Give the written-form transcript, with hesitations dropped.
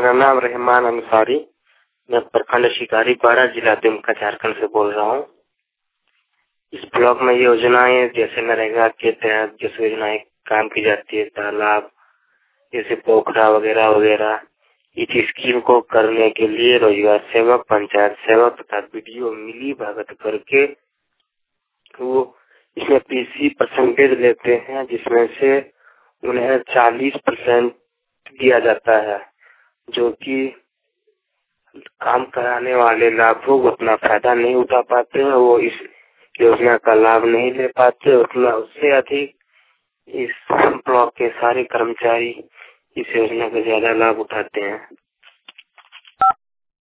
मेरा नाम रहमान अंसारी। मैं प्रखंड शिकारी पाड़ा जिला दुमका झारखंड से बोल रहा हूँ। इस ब्लॉक में योजनाएं जैसे नरेगा के तहत जैसे योजनाएं काम की जाती है, तालाब जैसे पोखरा वगैरह वगैरह, इस स्कीम को करने के लिए रोजगार सेवक, पंचायत सेवक तथा बीडीओ मिली भगत करके वो इसमें 30% लेते हैं, जिसमें से उन्हें 40% दिया जाता है, जो कि काम कराने वाले लाभुक उतना फायदा नहीं उठा पाते हैं। वो इस योजना का लाभ नहीं ले पाते उतना, उससे अधिक इस ब्लॉक के सारे कर्मचारी इस योजना का ज्यादा लाभ उठाते हैं।